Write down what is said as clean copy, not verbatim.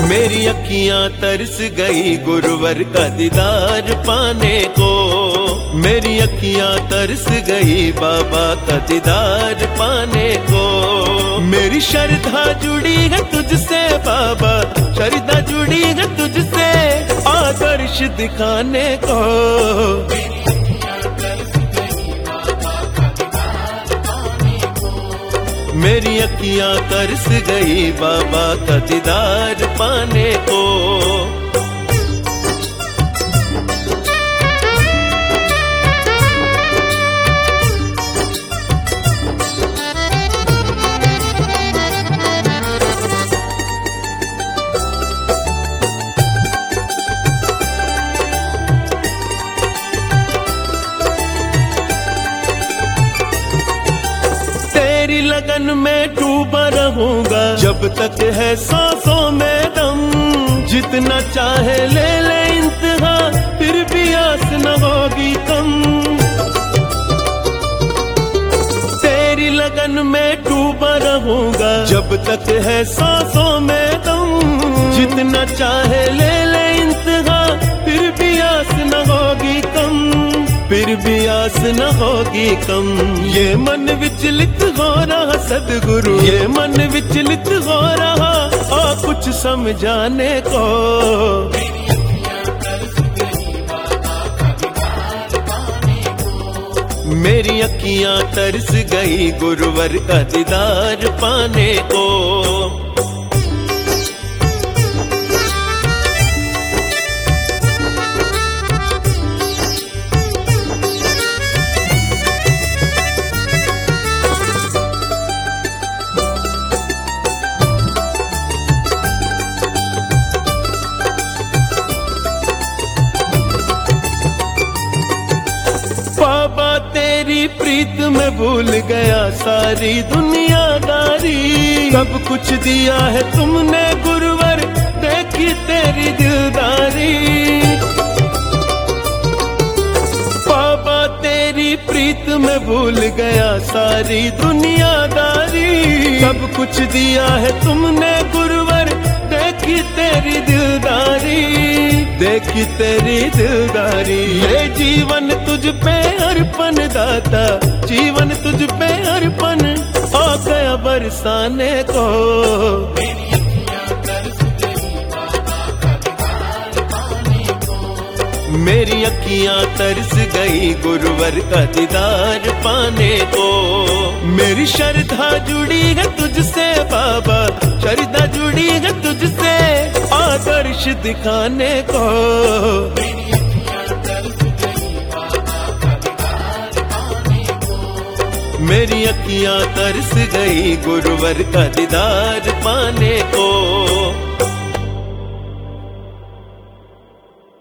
मेरी अखियां तरस गई गुरुवर का दीदार पाने को। मेरी अखियां तरस गई बाबा का दीदार पाने को। मेरी श्रद्धा जुड़ी है तुझसे बाबा, श्रद्धा जुड़ी है तुझसे आदर्श दिखाने को। मेरी अखियां तरस गई बाबा का दीदार पाने को। तेरी लगन में डूबा रहूंगा जब तक है सांसों में दम। जितना चाहे ले ले इंतहा, फिर भी आस न होगी कम। तेरी लगन में डूबा रहूंगा जब तक है सांसों में दम। जितना चाहे ले ले इंतहा, फिर भी आस न होगी कम, फिर भी आस न होगी कम। ये मन विचलित हो रहा सदगुरु, ये मन विचलित हो रहा और कुछ समझाने को। मेरी अखियां तरस गई गुरुवर का दीदार पाने को। बाबा तेरी प्रीत में भूल गया सारी दुनियादारी। सब कुछ दिया है तुमने गुरुवर, देखी तेरी दिलदारी। बाबा तेरी प्रीत में भूल गया सारी दुनियादारी। सब कुछ दिया है तुमने गुरुवर, देखी तेरी दिलदारी, देखी तेरी दिलदारी। ये जीवन तुझ पे अर्पण दाता, जीवन तुझ पे अर्पण आ गया बरसाने को। मेरी अखियां तरस गई गुरुवर का दीदार पाने को। मेरी श्रद्धा जुड़ी है तुझसे बाबा, श्रद्धा जुड़ी है तुझसे आदर्श दिखाने को। मेरी अखियां तरस गई गुरुवर का दीदार पाने को।